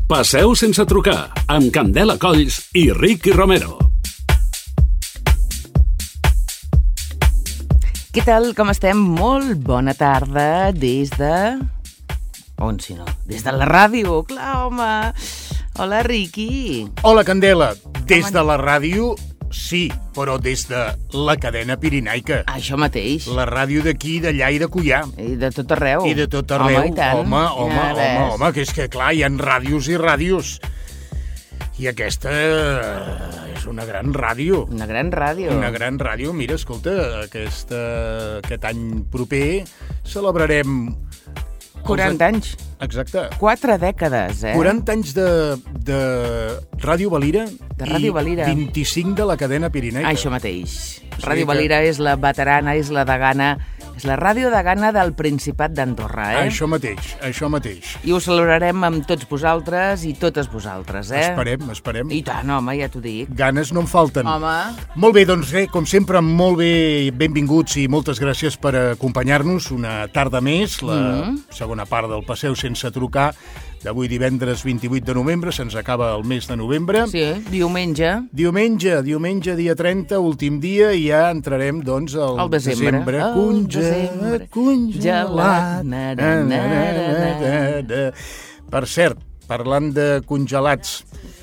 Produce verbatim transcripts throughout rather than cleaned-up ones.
Passeu sense trucar, amb Candela Colls i Ricky Romero. Què tal, com estem? Molt bona tarda des de... On, si no? Des de la ràdio, clar, home. Hola, Ricky. Hola, Candela. Des de la ràdio, sí, però des de la cadena pirinaica. Això mateix. La ràdio d'aquí, d'allà i de Cullà. I de tot arreu. I de tot arreu. Home, i tant. Home, home, Ja home, ves. home, que és que, clar, hi ha ràdios i ràdios. I aquesta és una gran ràdio. Una gran ràdio. Una gran ràdio. Mira, escolta, aquesta, aquest any proper celebrarem... quaranta anys. Exacte. Quatre dècades, eh? quaranta anys de, de Ràdio Valira. De Ràdio Valira. I vint-i-cinc de la cadena pirinaica. Això mateix. sigui Ràdio que- Valira és la veterana, és la degana, és la ràdio degana del Principat d'Andorra, eh? Això mateix, això mateix. I ho celebrarem amb tots vosaltres i totes vosaltres, eh? Esperem, esperem. I tant, home, ja t'ho dic. Ganes no en falten. Home, Molt bé, doncs res, com sempre, molt bé, benvinguts i moltes gràcies per acompanyar-nos una tarda més, la Mm. segona part del Passeu sense trucar, d'avui divendres vint-i-vuit de novembre, se'ns acaba el mes de novembre. sí, diumenge. Diumenge, diumenge, dia trenta, últim dia, i ja entrarem, doncs, al Al desembre. Al Conge, desembre. congelat. Na, na, na, na, na. Per cert, parlant de congelats,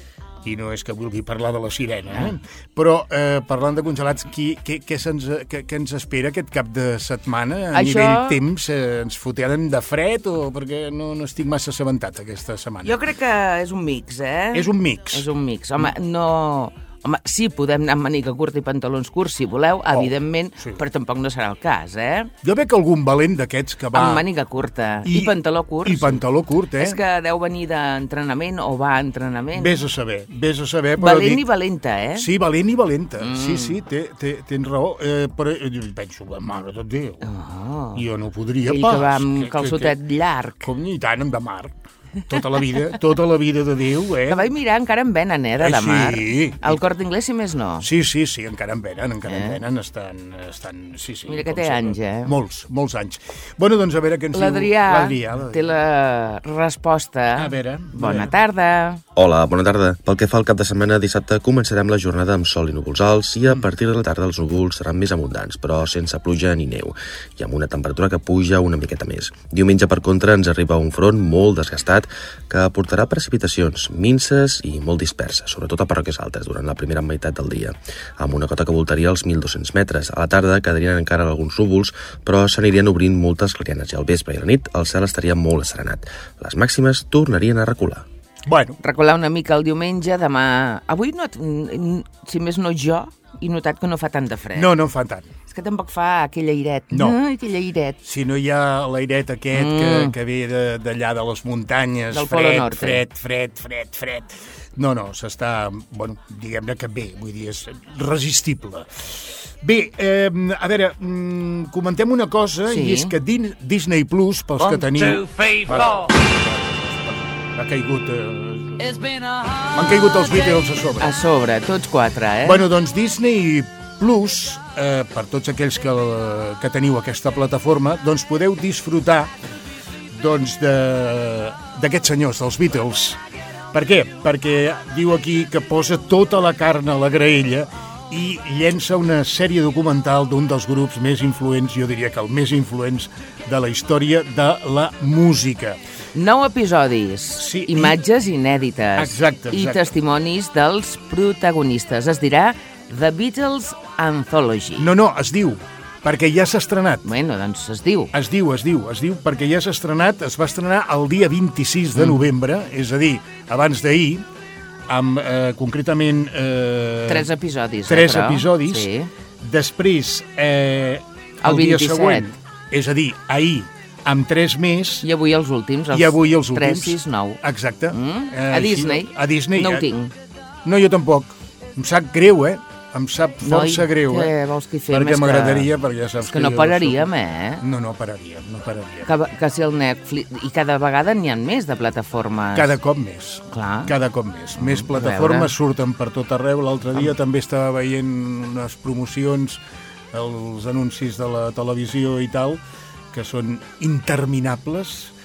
i no és que vulgui parlar de la sirena, eh? però eh, parlant de congelats, qui, què, què, se'ns, què, què ens espera aquest cap de setmana? A Això- nivell temps, eh, ens fotem de fred o perquè no, no estic massa assabentat aquesta setmana? Jo crec que és un mix, eh? És un mix. És un mix. Home, no... Home, sí, podem anar amb màniga curta i pantalons curts, si voleu, evidentment, sí. però tampoc no serà el cas, eh? Jo veig algun valent d'aquests que va... Amb màniga curta i, I pantaló curt. I pantaló curt, eh? És que deu venir d'entrenament o va a entrenament. Vés a saber, vés a saber, però Valent dic... i valenta, eh? Sí, valent i valenta. Mm. Sí, sí, té, té, tens raó. Eh, però eh, penso, mare de Déu, Oh. jo no podria Ell pas. que va amb Que- calçotet que, llarg. que, com ni tant, amb de mar. Tota la vida, tota la vida de Déu, eh? Que vaig mirar, encara en venen, eh, de Eh, la mar. sí. El Corte Inglés, si més no. Sí, sí, sí, encara en venen, encara Eh? en venen, estan, estan, sí, sí. Mira que com té sempre. anys, eh? Molts, molts anys. Bueno, doncs a veure què ens L'Adrià diu l'Adrià. té la resposta. A veure, a Bona veure. tarda. Hola, bona tarda. Pel que fa al cap de setmana, dissabte començarem la jornada amb sol i núvols alts i a partir de la tarda els núvols seran més abundants, però sense pluja ni neu, i amb una temperatura que puja una miqueta més. Diumenge, per contra, ens arriba un front molt desgastat que aportarà precipitacions minces i molt disperses, sobretot a parròquies altes durant la primera meitat del dia, amb una cota que voltaria els mil dos-cents metres. A la tarda quedarien encara alguns núvols, però s'anirien obrint moltes clarianes i al vespre i a la nit el cel estaria molt asserenat. Les màximes tornarien a recular. Bueno, Recular una mica el diumenge, demà... Avui, no, si més no jo, he notat que no fa tant de fred. no, no en fan tant. És que tampoc fa aquell airet. No. Ai, aquell airet. Si no hi ha l'airet aquest Mm. que, que ve de- d'allà de, de les muntanyes, Del Polo fred, Norte. fred, fred, fred, fred. No, no, s'està, bueno, diguem-ne que bé, vull dir, és resistible. Bé, eh, a veure, mm, comentem una cosa, Sí. i és que Din- Disney Plus, pels que teniu... Para, ha caigut... Eh, m'han caigut els Beatles a sobre. A sobre, tots quatre, eh? Bueno, doncs Disney Plus, eh, per tots aquells que, que teniu aquesta plataforma, doncs podeu disfrutar doncs, de- d'aquests senyors, dels Beatles. Per què? Perquè diu aquí que posa tota la carn a la graella i llença una sèrie documental d'un dels grups més influents, jo diria que el més influents de la història de la música. Nou episodis, Sí, i- imatges inèdites Exacte, i exacte. testimonis dels protagonistes. Es dirà The Beatles Anthology. No, no, es diu, perquè ja s'ha estrenat. Bueno, doncs es diu. Es diu, es diu, es diu, perquè ja s'ha estrenat, es va estrenar el dia vint-i-sis de novembre, és a dir, abans d'ahir, amb, eh, concretament... Eh, Tres episodis, tres eh, però. episodis. Sí. Després, eh, El el dia vint-i-set. següent, és a dir, ahir, amb tres més, I avui els últims, els i avui els últims. tres, sis, nou. Exacte. Mm? Eh, A així, Disney? A Disney. No ho eh, tinc. No, jo tampoc. Em sap greu, eh? Em sap força Noi, greu, què eh? vols que hi fem? Perquè És que- m'agradaria, perquè ja saps És que no jo pararíem, soc- eh? No, no pararíem, no pararíem. Que, que si el Netflix... I cada vegada n'hi ha més de plataformes. Cada cop més. Clar. Cada cop més. Més a plataformes veure. surten per tot arreu. L'altre dia també estava veient unes promocions, els anuncis de la televisió i tal, que són interminables.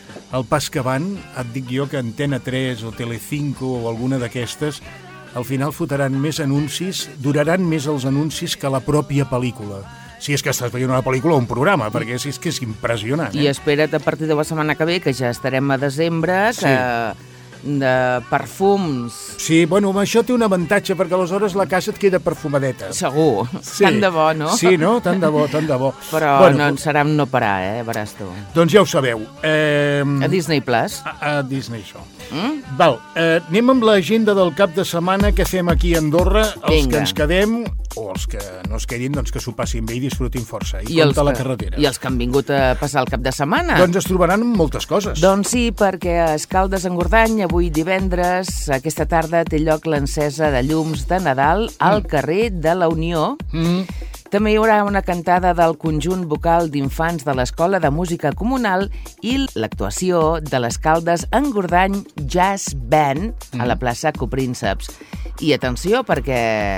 al pas que van, et dic jo que Antena tres o Telecinco o alguna d'aquestes al final fotran més anuncis, duraran més els anuncis que la pròpia pel·lícula. Si és que estàs veient una pel·lícula o un programa, perquè si és que és impressionant. Eh? I espera't a partir de la setmana que ve, que ja estarem a desembre, que sí. de perfums... Sí, bueno, això té un avantatge, perquè aleshores la casa et queda perfumadeta. Segur. Sí. Tant de bo, no? Sí, no? Tant de bo, tant de bo. Però bueno, no en serà no parar, eh? Veràs tu. Doncs ja ho sabeu. Eh... A Disney Plus. A, a Disney, això. Mm? Val, eh, anem amb l'agenda del cap de setmana que fem aquí a Andorra. Els Vinga. Que ens quedem, o els que no es quedin, doncs que s'ho passin bé i disfrutin força. I, I compte la carretera. I els que han vingut a passar el cap de setmana. Doncs es trobaran amb moltes coses. Doncs sí, perquè a Escaldes Engordany, avui divendres, aquesta tarda té lloc l'encesa de llums de Nadal al mm. carrer de la Unió. Mm. També hi haurà una cantada del conjunt vocal d'infants de l'Escola de Música Comunal i l'actuació de l'Escaldes Engordany Jazz Band a la plaça Coprínceps. I atenció, perquè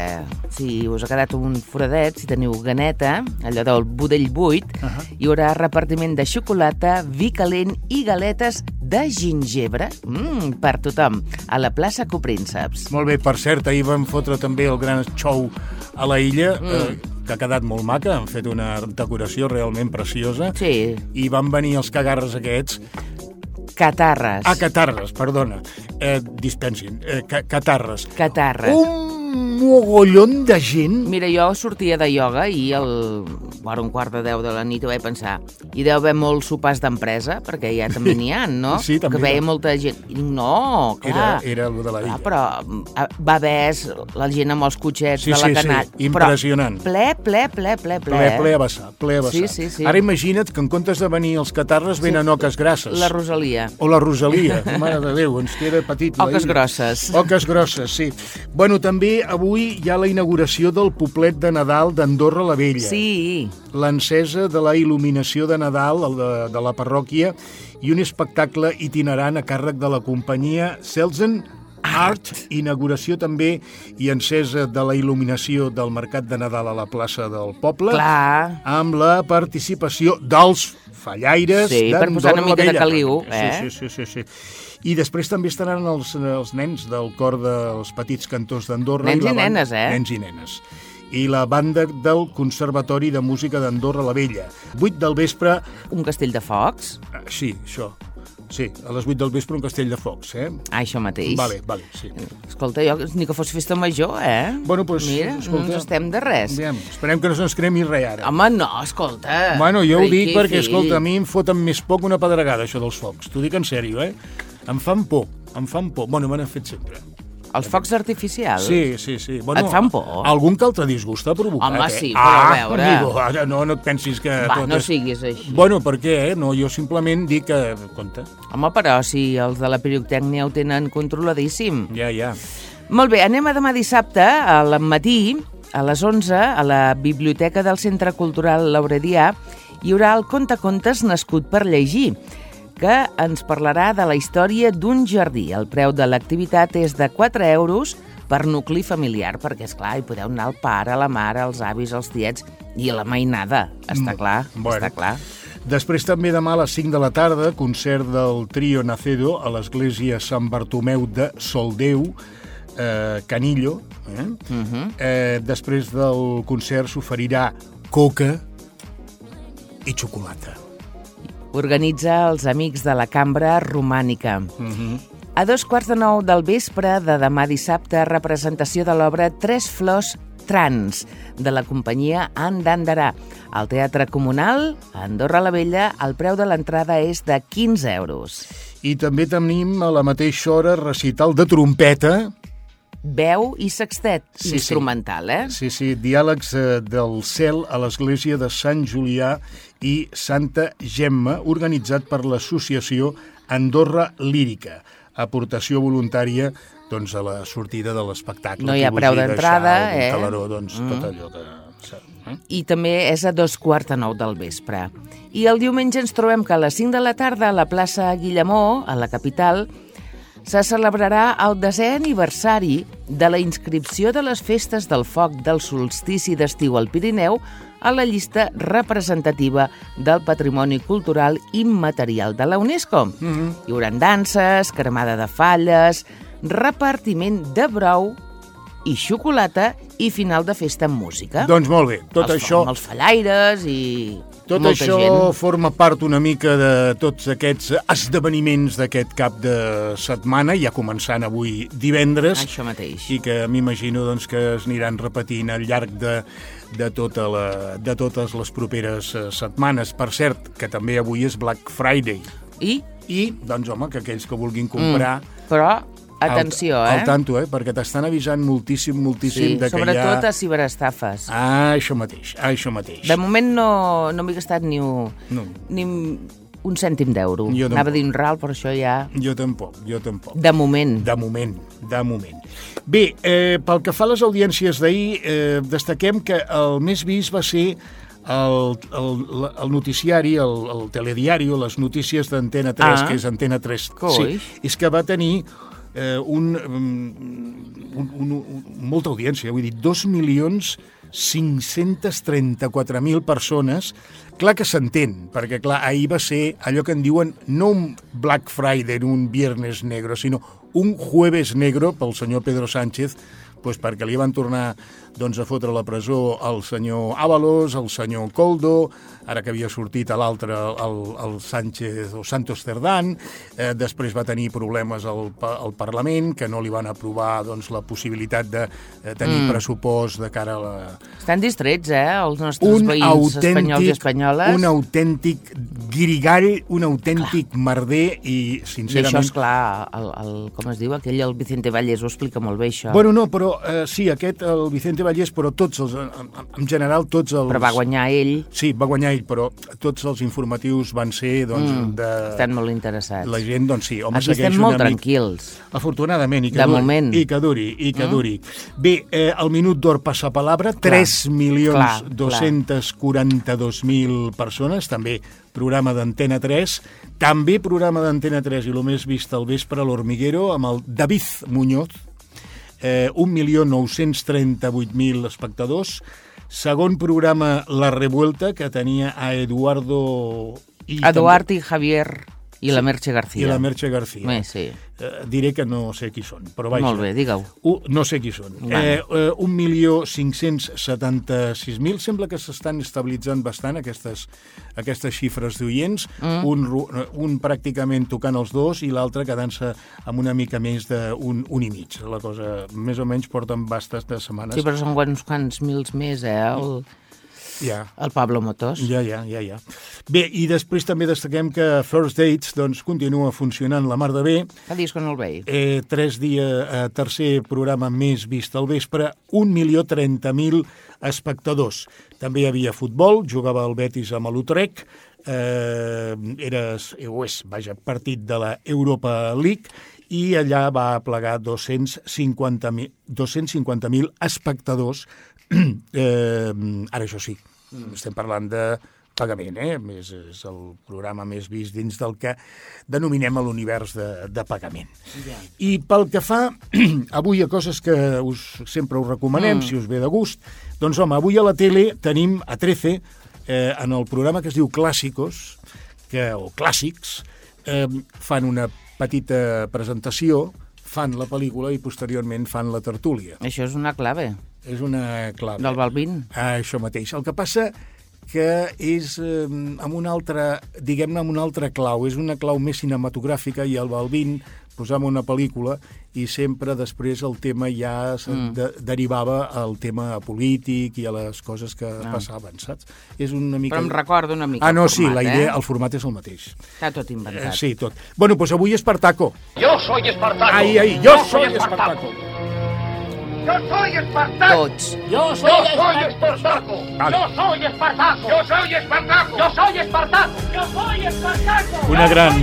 si us ha quedat un foradet, si teniu ganeta, allò del budell buit, uh -huh. hi haurà repartiment de xocolata, vi calent i galetes de gingebre mm, per tothom, a la plaça Coprínceps. Molt bé, per cert, ahir vam fotre també el gran show a la illa, mm. eh, que ha quedat molt maca, han fet una decoració realment preciosa, sí. i van venir els cagarres aquests. Catarres. Ah, catarres, perdona. Eh, dispensin, eh, ca catarres. Catarres. Un mogollon de gent. Mira, jo sortia de ioga i al bueno, un quart de deu de la nit vaig pensar, hi deu haver molts sopars d'empresa, perquè ja també n'hi ha, no? Sí, també. Que veia molta gent. I dic, no, clar. Era, era el de la illa. Clar, però va haver la gent amb els cotxets sí, de la sí, canalla. Sí, impressionant. Però ple, ple, ple, ple, ple. Ple, ple a vessar, ple a vessar. Sí, sí, sí. Ara imagina't que en comptes de venir els catarres sí. venen oques grasses. La Rosalia. O la Rosalia, mare de Déu, ens queda petit. Oques grosses. Oques grosses, sí. Bueno, també avui hi ha la inauguració del poblet de Nadal d'Andorra la Vella. Sí. L'encesa de la il·luminació de Nadal de, de la parròquia i un espectacle itinerant a càrrec de la companyia Selzen Art. Inauguració també i encesa de la il·luminació del Mercat de Nadal a la plaça del poble. Clar. Amb la participació dels fallaires sí, d'Andorra la Vella. Sí, per posar una mica de caliu, eh? Sí, sí, sí, sí. I després també estaran els, els nens del cor dels petits cantors d'Andorra. Nens i, i nenes, eh? Nens i nenes. I la banda del Conservatori de Música d'Andorra la Vella. vuit del vespre... Un castell de focs? Sí, això. Sí, a les vuit del vespre un castell de focs, eh? Ah, això mateix. Vale, vale, sí. Escolta, jo, ni que fos festa major, eh? Bueno, doncs... Mira, escolta, no ens estem de res. Aviam, esperem que no se'ns cremi res ara. Home, no, escolta. Bueno, jo ho dic Riqui, perquè, fill. escolta, a mi em foten més por que una pedregada, això dels focs. T'ho dic en sèrio, eh? Em fan por, em fan por. Bueno, me n'han fet sempre. Els focs artificials? Sí, sí, sí. Bueno, et fan por? Algun que altre disgust ha provocat, Home, eh? sí, però ah, a veure... Amigo, ara no, no et pensis que... Va, tot no és... siguis així. Bueno, per què, eh? No, jo simplement dic que... Compte. Home, però si els de la pirotècnia ho tenen controladíssim. Ja, ja. Molt bé, anem a demà dissabte, al matí, a les onze, a la Biblioteca del Centre Cultural Lauredià, hi haurà el Contacontes nascut per llegir, que ens parlarà de la història d'un jardí. El preu de l'activitat és de quatre euros per nucli familiar, perquè, esclar, hi podeu anar el pare, la mare, els avis, els tiets i la mainada, està clar, bueno. està clar. Després també demà a les cinc de la tarda, concert del Trio Nacedo a l'església Sant Bartomeu de Soldeu, eh, Canillo. Eh? Uh-huh. eh, després del concert s'oferirà coca i xocolata. Organitza els Amics de la Cambra Romànica. Uh-huh. A dos quarts de nou del vespre de demà dissabte, representació de l'obra Tres Flors Trans, de la companyia Andandarà. Al Teatre Comunal, a Andorra la Vella, el preu de l'entrada és de quinze euros. I també tenim a la mateixa hora recital de trompeta. Veu i sextet, sí, instrumental, sí. eh? Sí, sí, diàlegs eh, del cel a l'església de Sant Julià i Santa Gemma, organitzat per l'associació Andorra Lírica. Aportació voluntària doncs, a la sortida de l'espectacle. No hi ha preu d'entrada, eh? Un calaró, doncs, mm. tot allò que... Eh? I també és a dos quarts de nou del vespre. I el diumenge ens trobem que a les cinc de la tarda a la plaça Guillemó, a la capital, se celebrarà el desè aniversari de la inscripció de les festes del foc del solstici d'estiu al Pirineu a la llista representativa del Patrimoni Cultural Immaterial de la UNESCO. Mm-hmm. Hi haurà danses, cremada de falles, repartiment de brou i xocolata i final de festa amb música. Doncs molt bé, tot els, això... Amb els fallaires i tot molta això gent. forma part una mica de tots aquests esdeveniments d'aquest cap de setmana, ja començant avui divendres. Això mateix. I que m'imagino doncs, que es aniran repetint al llarg de, de, tota la, de totes les properes setmanes. Per cert, que també avui és Black Friday. I? I, doncs, home, que aquells que vulguin comprar... Mm, però... Atenció, al, eh? Al tanto, eh? Perquè t'estan avisant moltíssim, moltíssim sí, de que hi ha... sobretot a ciberestafes. Ah, això mateix, ah, això mateix. De moment no, no m'he gastat ni un, no. ni un cèntim d'euro. Anava a dir un ral, però això ja... Jo tampoc, jo tampoc. De moment. De moment, de moment. Bé, eh, pel que fa a les audiències d'ahir, eh, destaquem que el més vist va ser el, el, el noticiari, el, el telediari, les notícies d'Antena tres, ah, que és Antena tres. Coix. Sí, és que va tenir... Eh, un, un, un, un, molta audiència, vull dir, dos milions cinc-cents trenta-quatre mil persones. Clar que s'entén, perquè clar, ahir va ser allò que en diuen no un Black Friday, un Viernes Negro, sinó un Jueves Negro pel senyor Pedro Sánchez, pues perquè li van tornar doncs, a fotre a la presó el senyor Ábalos, el senyor Koldo, ara que havia sortit a l'altre, el, el Sánchez o Santos Cerdán, eh, després va tenir problemes al, al Parlament, que no li van aprovar doncs, la possibilitat de eh, tenir mm. pressupost de cara a la... Estan distrets, eh, els nostres un veïns espanyols i espanyoles. Un autèntic guirigall, un autèntic clar. merder i, sincerament... I això, esclar, el, el, com es diu, aquell, el Vicente Vallés, ho explica molt bé, això. Bueno, no, però eh, sí, aquest, el Vicente Vallès, però tots els, en, en general, tots els... Però va guanyar ell. Sí, va guanyar ell, però tots els informatius van ser, doncs, mm, de... Estan molt interessats. La gent, doncs sí, home, aquí segueix estem molt una mica... tranquils. Afortunadament, i que de duri. moment. I que duri, i que mm. duri. Bé, eh, el Minut d'Or Passapalabra, tres milions dos-cents quaranta-dos mil persones, també programa d'Antena tres, també programa d'Antena tres, i el més vist al vespre, l'Hormiguero, amb el David Muñoz, Eh, un milió nou-cents trenta-vuit mil espectadors. Segon programa, La Revuelta, que tenia a Eduardo... I Eduard també... i Javier i la Merche García. I la Merche García. Bé, sí. Eh, diré que no sé qui són, però vaja. Molt bé, digue-ho. Uh, no sé qui són. Eh, eh, un milió cinc-cents setanta-sis mil. Sembla que s'estan estabilitzant bastant aquestes, aquestes xifres d'oients. Mm. Un, un pràcticament tocant els dos i l'altre quedant-se amb una mica més d'un un i mig. La cosa, més o menys, porten bastes de setmanes. Sí, però són uns quants mils més, eh? El... Ja. El Pablo Motos. Ja, ja, ja, ja. Bé, i després també destaquem que First Dates doncs, continua funcionant la mar de bé. Fa dies que no el veig. Eh, tres dies, eh, tercer programa més vist al vespre, un milió trenta mil espectadors. També hi havia futbol, jugava el Betis amb l'Utrecht, eh, era, o és, vaja, partit de la Europa League, i allà va plegar dos-cents cinquanta mil espectadors. Eh, ara, això sí, estem parlant de pagament, eh? És, és el programa més vist dins del que denominem l'univers de, de pagament. Yeah. I pel que fa avui a coses que us, sempre us recomanem, mm. si us ve de gust, doncs home, avui a la tele tenim a trece, eh, en el programa que es diu Clàssicos, que, o Clàssics, eh, fan una petita presentació, fan la pel·lícula i posteriorment fan la tertúlia. Això és una clave. És una clave. Del Balbín. Ah, això mateix. El que passa que és eh, amb una altra, diguem-ne, amb una altra clau. És una clau més cinematogràfica i el Balbín posava una pel·lícula i sempre després el tema ja mm. de, derivava al tema polític i a les coses que no. passaven, saps? És una mica... Però em recorda una mica ah, no, el format, sí, la idea, eh? el format és el mateix. Està tot inventat. Eh, sí, tot. Bueno, pues avui Espartaco. Yo soy Espartaco. Ahí, ahí, yo, yo soy Espartaco. Espartaco. Yo soy Espartaco. Tots. Yo soy, yo soy Espartaco. Vale. Yo soy Espartaco. Yo soy Espartaco. Yo soy Espartaco. Yo soy Espartaco. Una gran,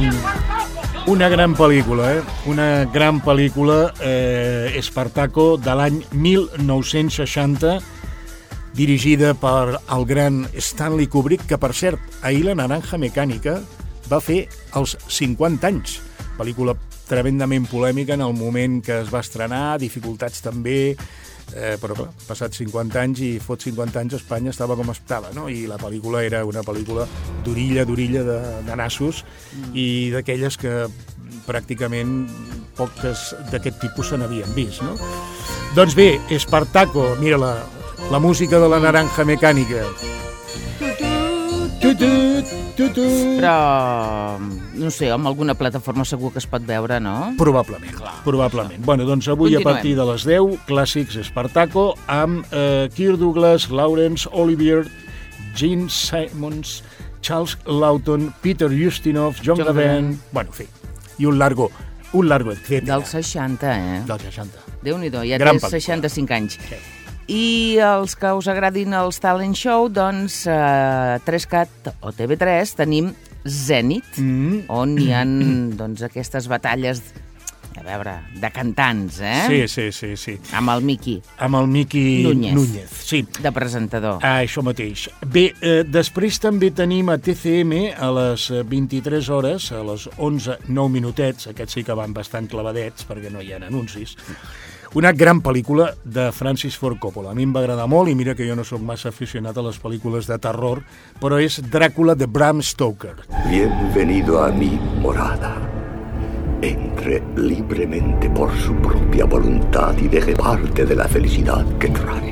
una gran pel·lícula, eh? Una gran pel·lícula, eh, Espartaco, de l'any mil nou-cents seixanta, dirigida per el gran Stanley Kubrick, que, per cert, ahir la Naranja Mecànica va fer els cinquanta anys. pel·lícula tremendament polèmica en el moment que es va estrenar, dificultats també, eh, però clar, passats cinquanta anys i fot cinquanta anys Espanya estava com estava, no? I la pel·lícula era una pel·lícula d'orilla, d'orilla de, de nassos mm. i d'aquelles que pràcticament poques d'aquest tipus se n'havien vist, no? Doncs bé, Espartaco, mira la, la música de la Naranja Mecànica. Tu, tu, tu, tu. Però, no sé, amb alguna plataforma segur que es pot veure, no? Probablement, Clar, probablement. Bueno, doncs avui Continuem. A partir de les deu, clàssics Espartaco, amb eh, Kirk Douglas, Laurence Olivier, Gene Simmons, Charles Lawton, Peter Ustinov, John John Gavin, bueno, en fi, i un largo, un largo etcètera. Del seixanta, eh? Del seixanta. Déu-n'hi-do, ja Gran té pel·lícula. seixanta-cinc anys. Sí. I els que us agradin els talent show, doncs a tres cat o T V tres tenim Zènit, Mm. on hi ha doncs, aquestes batalles, a veure, de cantants, eh? Sí, sí, sí, sí. Amb el Miqui, Amb el Miqui Núñez. Núñez. Sí. de presentador. Ah, això mateix. Bé, eh, després també tenim a T C M a les vint-i-tres hores, a les onze, nou minutets, aquests sí que van bastant clavadets perquè no hi ha anuncis, una gran pel·lícula de Francis Ford Coppola. A mi em va agradar molt i mira que jo no sóc massa aficionat a les pel·lícules de terror, però és Dràcula de Bram Stoker. Bienvenido a mi morada. Entre libremente por su propia voluntad y deje parte de la felicidad que trae.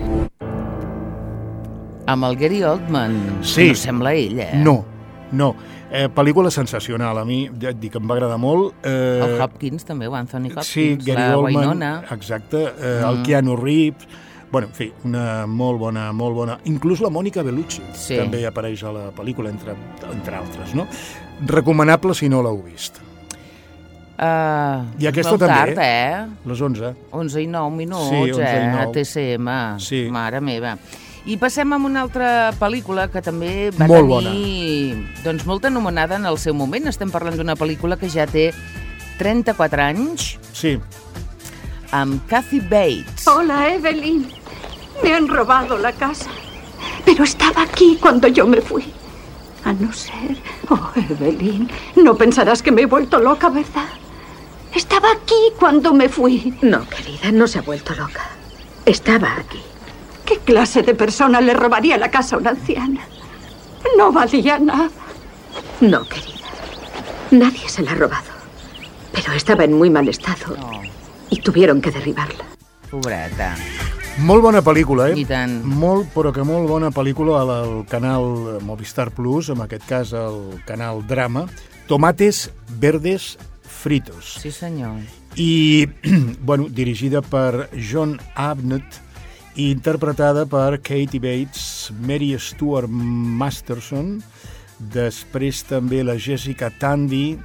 Amb el Gary Oldman, Sí. no sembla ell, eh? No, no. Eh, pel·lícula sensacional, a mi, ja et dic, em va agradar molt. Eh, El Hopkins també, o Anthony Hopkins, sí, Gary la Oldman, Winona. exacte, eh, el Keanu Reeves, bueno, en fi, una molt bona, molt bona. Inclús la Mònica Bellucci Sí. també apareix a la pel·lícula, entre, entre altres, no? Recomanable si no l'heu vist. Uh, I aquesta molt també, tard, eh? Les onze. onze i nou minuts, Sí, onze i eh? nou. A T C M, Sí. mare meva. I passem a una altra pel·lícula que també va Molt tenir doncs, molta anomenada en el seu moment. Estem parlant d'una pel·lícula que ja té trenta-quatre anys, Sí, amb Kathy Bates. Hola, Evelyn. Me han robado la casa. Pero estaba aquí cuando yo me fui. A no ser... Oh, Evelyn, no pensarás que me he vuelto loca, ¿verdad? Estaba aquí cuando me fui. No, querida, no se ha vuelto loca. Estaba aquí. ¿Qué clase de persona le robaría la casa a una anciana? No valía nada. No, querida. Nadie se la ha robado. Pero estaba en muy mal estado Oh, y tuvieron que derribarla. pobreta. molt bona pel·lícula, eh? I tant. Molt, però que molt bona pel·lícula al, al canal Movistar Plus, en aquest cas el canal Drama, Tomates Verdes Fritos. Sí, senyor. I, bueno, dirigida per John Abnett i interpretada per Katie Bates, Mary Stuart Masterson, després també la Jessica Tandy,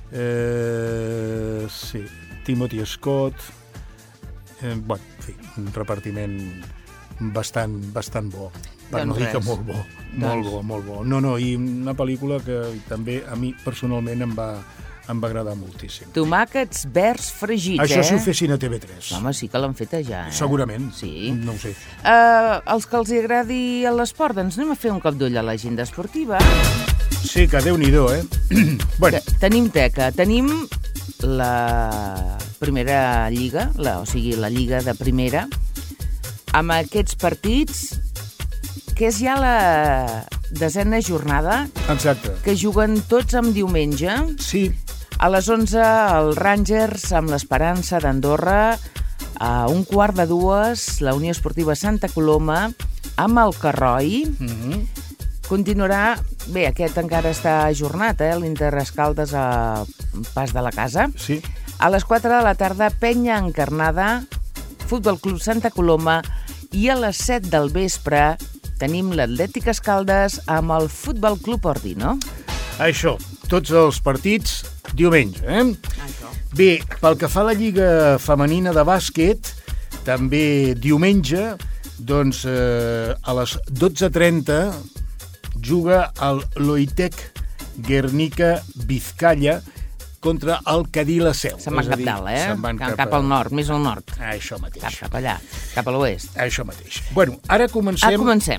eh, sí, Timothy Scott, eh, bueno, en fi, un repartiment bastant, bastant bo, per Doncs no dir que res. molt bo, molt Doncs. bo, molt bo. No, no, i una pel·lícula que també a mi personalment em va, em va agradar moltíssim. Tomàquets verds fregits, Això eh? si ho fessin a T V tres. Home, sí que l'han feta ja, eh? Segurament. Sí. No ho sé. Uh, els que els hi agradi l'esport, doncs anem a fer un cop d'ull a l'agenda esportiva. Sí, que Déu-n'hi-do, eh? bueno, Te- Tenim teca, tenim la primera lliga, la, o sigui, la lliga de primera, amb aquests partits, que és ja la desena jornada, exacte. que juguen tots amb diumenge. Sí, A les onze, el Rangers amb l'Esperança d'Andorra. A un quart de dues, la Unió Esportiva Santa Coloma amb el Carroi. mm -hmm. Continuarà, bé, aquest encara està ajornat, eh, l'Inter Escaldes a Pas de la Casa. sí. A les quatre de la tarda, Penya Encarnada, Futbol Club Santa Coloma, i a les set del vespre tenim l'Atlètic Escaldes amb el Futbol Club Ordino. Això, tots els partits diumenge, eh? Bé, pel que fa a la Lliga Femenina de Bàsquet, també diumenge, doncs eh, a les dotze trenta juga el Loitek Guernica Vizcaya contra el Cadí la Seu. Se'n van És a cap dir, dalt, eh? se'n van Cap, cap, cap a- al nord, més al nord. Ah, això mateix. Cap, cap allà, cap a l'oest. Això mateix. Bueno, ara comencem... Ah, comencem.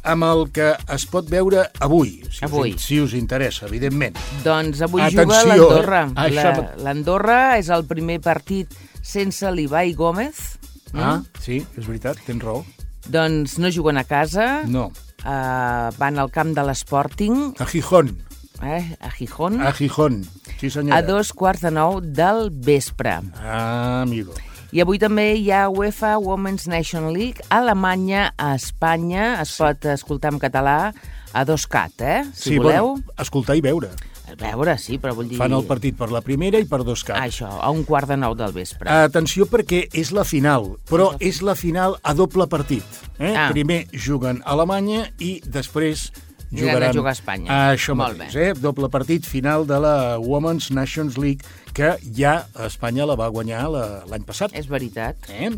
amb el que es pot veure avui, si, avui. Us, si us interessa, evidentment. Doncs avui Atenció, juga l'Andorra. Eh? Això... L'Andorra és el primer partit sense l'Ibai Gómez. Ah, mm? sí, és veritat, tens raó. Doncs no juguen a casa. No. Uh, van al camp de l'Sporting. A Gijón. Eh? A Gijón. A Gijón, sí senyora. A dos quarts de nou del vespre. Ah, amigo. I avui també hi ha UEFA Women's Nation League, Alemanya a Espanya. Es sí. pot escoltar en català a dos cat, eh? Si sí, voleu. Bueno, escoltar i veure. Veure, sí, però vull dir... Fan el partit per la primera i per dos cat. Això, a un quart de nou del vespre. Atenció, perquè és la final, però és la final a doble partit. Eh? Ah. Primer juguen a Alemanya i després jugaran... a jugar a Espanya. A això Molt mateix, bé. eh? Doble partit final de la Women's Nations League, que ja Espanya la va guanyar l'any passat. És veritat. Eh?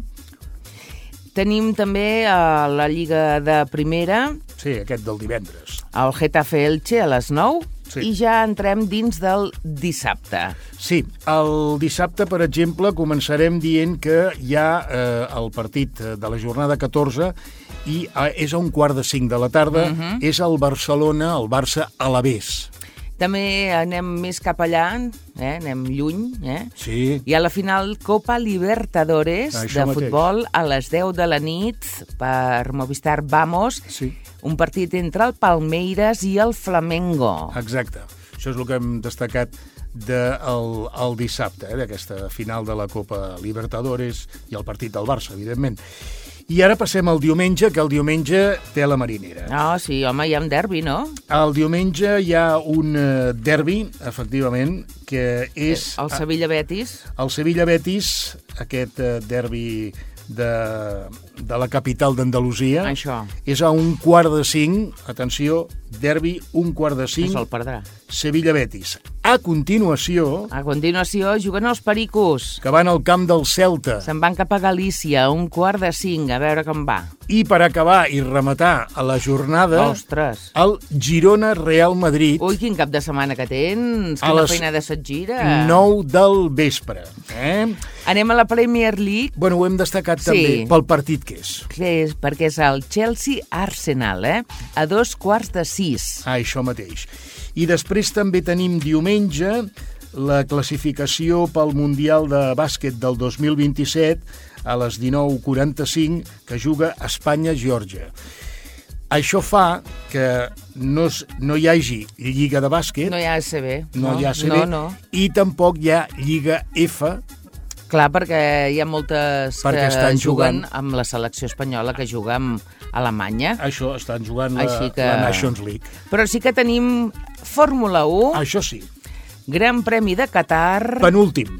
Tenim també uh, la Lliga de Primera. Sí, aquest del divendres. El Getafe Elche a les nou. Sí. I ja entrem dins del dissabte. Sí, el dissabte, per exemple, començarem dient que hi ha eh, el partit de la jornada catorze i eh, és a un quart de cinc de la tarda, uh-huh. és el Barcelona, el Barça Alavés. També anem més cap allà, eh? anem lluny. Eh? Sí. I a la final Copa Libertadores Això de mateix. futbol a les deu de la nit per Movistar Vamos. Sí. Un partit entre el Palmeiras i el Flamengo. Exacte. Això és el que hem destacat del de el dissabte, eh? d'aquesta final de la Copa Libertadores i el partit del Barça, evidentment. I ara passem al diumenge, que el diumenge té la marinera. No, sí, home, hi ha un derbi, no? El diumenge hi ha un uh, derbi, efectivament, que és... El Sevilla-Betis. El Sevilla-Betis, aquest uh, derbi de, de la capital d'Andalusia. Això. És a un quart de cinc, atenció, derbi, un quart de cinc. No se'l perdrà. Sevilla-Betis. A continuació... A continuació juguen els Pericos. Que van al camp del Celta. Se'n van cap a Galícia, un quart de cinc, a veure com va. I per acabar i rematar a la jornada... Ostres. El Girona-Real Madrid... Ui, quin cap de setmana que tens, a quina les feina de se't gira. nou del vespre. Eh? Anem a la Premier League. Bueno, ho hem destacat Sí. també pel partit que és. Que és perquè és el Chelsea-Arsenal, eh? A dos quarts de sis. Ah, això mateix. I després també tenim diumenge la classificació pel Mundial de Bàsquet del dos mil vint-i-set a les dinou quaranta-cinc, que juga Espanya-Geòrgia. Això fa que no, no hi hagi Lliga de Bàsquet, No hi ha A C B. no, hi ha A C B, No, no. i tampoc hi ha Lliga F. Clar, perquè hi ha moltes Perquè que estan juguen jugant- amb la selecció espanyola, que juga amb Alemanya. Això, estan jugant la, Així que- la Nations League. Però sí que tenim Fórmula un, Això sí, Gran Premi de Qatar, penúltim.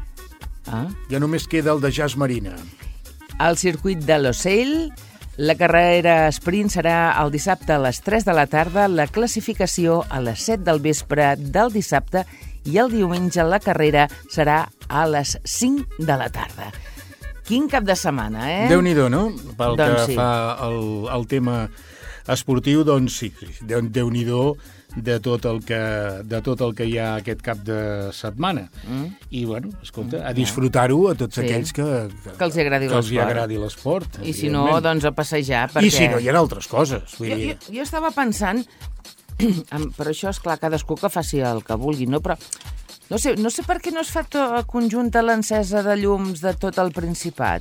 ah, Ja només queda el de Jazz Marina. el circuit de Losail. La carrera sprint serà el dissabte a les tres de la tarda, la classificació a les set del vespre del dissabte i el diumenge la carrera serà a les cinc de la tarda. Quin cap de setmana, eh? Déu-n'hi-do, no? Pel Doncs que sí. fa el, el tema esportiu, doncs sí, sí. Déu, Déu-n'hi-do de tot el que de tot el que hi ha aquest cap de setmana. Mm. I, bueno, escolta, a disfrutar-ho a tots Sí. aquells que, Que els hi agradi que els hi l'esport. agradi l'esport. I si no, evidentment. doncs a passejar, perquè... I si no, hi ha altres coses. Vull Jo, dir, jo, jo estava pensant, per això, és clar, cadascú que faci el que vulgui, no? Però no sé, no sé per què no es fa to, conjunta l'encesa de llums de tot el Principat.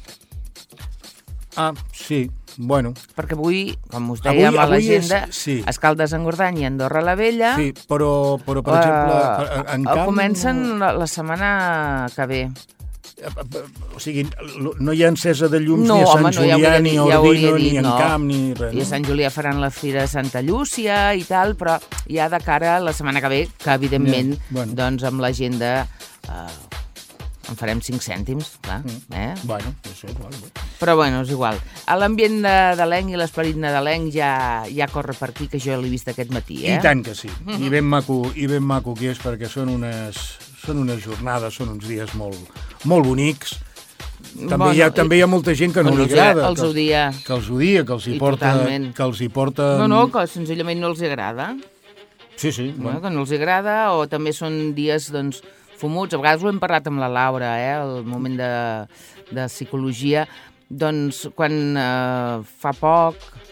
Ah, sí, bueno. Perquè avui, com us dèiem Avui- a avui és- l'agenda, sí. Escaldes-Engordany i Andorra la Vella, Sí, però, però per exemple, eh, en camp... comencen la, la setmana que ve. O sigui, no hi ha encesa de llums No, ni a Sant home, no, ja ho Julià, hauria ni dit, a ja ho Ordino, hauria ni dit, en no. Camp, ni res. I a Sant Julià faran la Fira de Santa Llúcia i tal, però ja de cara a la setmana que ve, que evidentment, Ja, bueno. doncs amb l'agenda eh, en farem cinc cèntims, clar. Eh? Bueno, no sé, bueno, bueno. Però bueno, és igual. A l'ambient nadalenc i l'esperit nadalenc ja, ja corre per aquí, que jo l'he vist aquest matí, eh? I tant que sí. I ben maco, i ben maco que és, perquè són unes, són unes jornades, són uns dies molt, molt bonics. També, Bueno, hi ha, també hi ha molta gent que no bueno, li agrada. els que, odia. Que els odia, que els hi I porta... totalment. Que els hi porta... No, no, que senzillament no els agrada. Sí, sí. No, Bueno. que no els agrada, o també són dies, doncs, fumuts. A vegades ho hem parlat amb la Laura, eh, al moment de, de psicologia. Doncs, quan eh, fa poc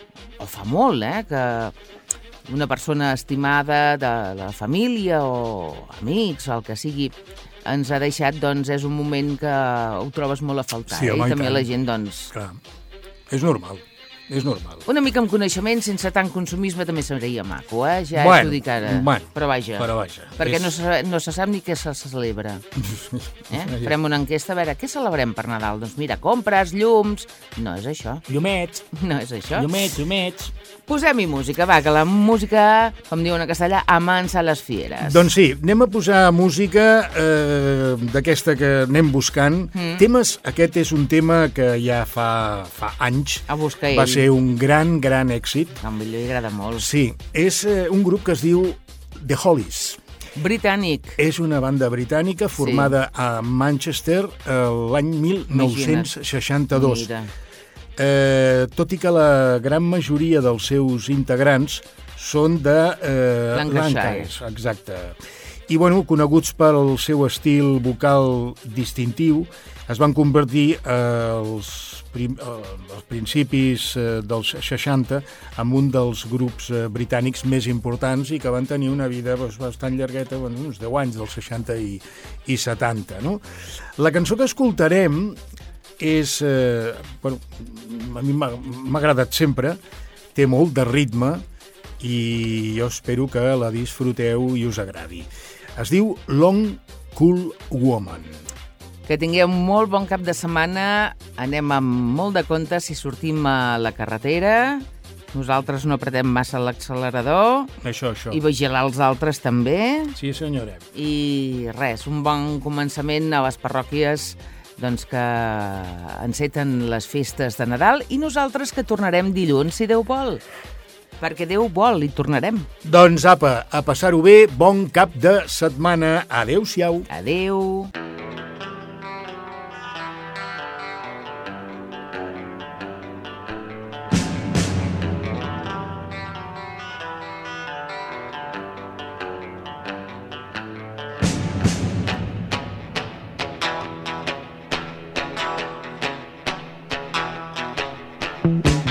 o fa molt, eh, que una persona estimada de la família o amics o el que sigui ens ha deixat, doncs és un moment que ho trobes molt a faltar. Sí, home, eh? I i també tant. la gent, doncs... Clar, és normal, és normal. Una mica amb coneixement, sense tant consumisme, també seria maco, eh? Ja Bueno, t'ho dic ara. bueno, però vaja, però vaja, perquè és- no, se, no se sap ni què se celebra. Eh? Farem una enquesta, a veure, què celebrem per Nadal? Doncs mira, compres, llums... No és això. Llumets, No és això. llumets, llumets. Posem-hi música, va, que la música, com diuen a castellà, amansa les fieres. Doncs sí, anem a posar música eh, d'aquesta que anem buscant. Mm. Temes, aquest és un tema que ja fa, fa anys A buscar va ell. ser un gran, gran èxit. A mi li agrada molt. Sí, és eh, un grup que es diu The Hollies. Britànic. És una banda britànica formada sí. a Manchester eh, l'any mil nou-cents seixanta-dos. Mira. Eh, tot i que la gran majoria dels seus integrants són de eh, Lancashire. Lancashire, exacte. I, bueno, coneguts pel seu estil vocal distintiu, es van convertir eh, als, prim, eh, als principis eh, dels seixanta en un dels grups eh, britànics més importants i que van tenir una vida doncs, bastant llargueta, bueno, uns deu anys, dels seixanta i, i setanta. No? La cançó que escoltarem és, eh, bueno, a mi m'ha m'ha agradat sempre, té molt de ritme i jo espero que la disfruteu i us agradi. Es diu Long Cool Woman. Que tingueu molt bon cap de setmana. Anem amb molt de compte si sortim a la carretera. Nosaltres no apretem massa l'accelerador. Això, això. I vigilar els altres també. Sí, senyora. I res, un bon començament a les parròquies doncs que enceten les festes de Nadal i nosaltres que tornarem dilluns, si Déu vol. Perquè Déu vol i tornarem. Doncs apa, a passar-ho bé, bon cap de setmana. Adéu-siau. Adéu. Thank you.